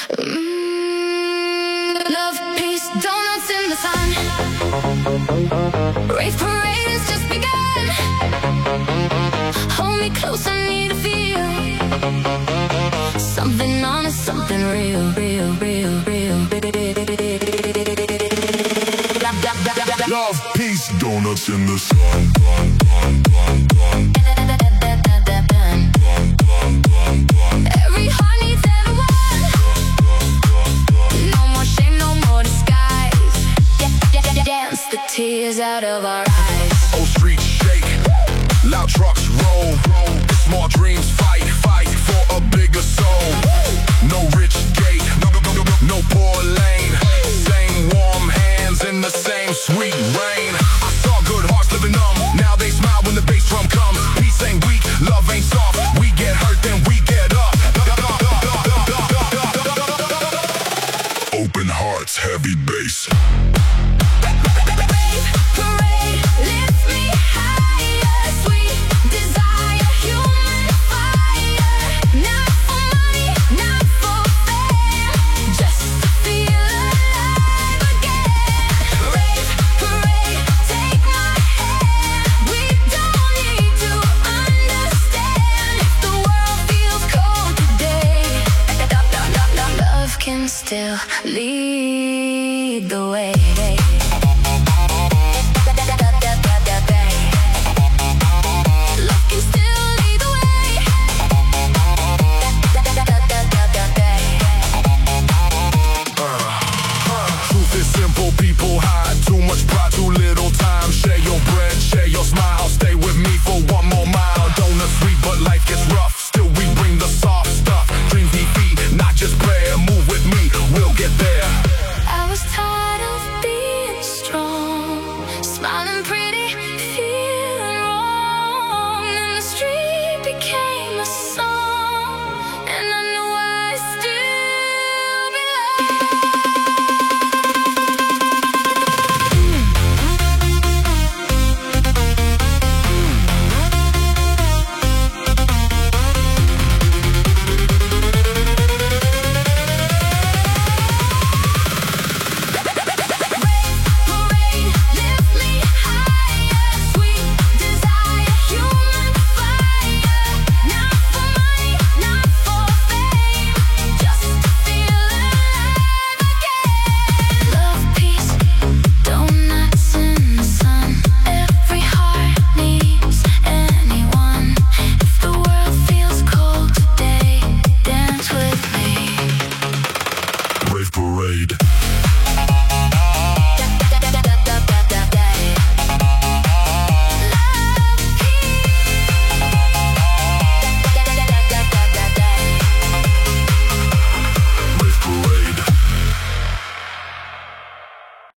Love, peace, donuts in the sun. Rave parade has just begun. Hold me close, I need to feel something honest, something real, real, real, real. Love, peace, donuts in the sun. Every heart needs everyone. No more shame, no more disguise. Dance the tears out of our eyes. Old streets shake, loud trucks roll. Small dreams fight, fight for a bigger soul. No rich gate, no poor lane. Same warm hands in the same sweet rain. I saw good hearts living numb. Now they smile when the bass drum comes. Peace ain't weak, love ain't soft. We get hurt, then we get up. Open hearts, heavy bass. Parade lifts me higher. Sweet desire, human fire. Not for money, not for fame, just to feel alive again. Rave parade, take my hand. We don't need to understand if the world feels cold today. Love can still lead the way. Love can still lead the way. Truth is simple, people hide too much pride, too little time. Share your bread, share your smile. Stay with me for one more mile. Donuts sweet, but life gets rough. Still we bring the soft stuff. Dreams need feet, not just prayer. Move with me, we'll get there. I was tired of being strong, smiling pretty, feeling wrong. And the street became a song, and I knew I still parade, lift me higher. Sweet desire, human fire. Not for money, not for fame, just to feel alive again. Love, peace, donuts in the sun. Every heart needs anyone. If the world feels cold today, dance with me. Rave parade.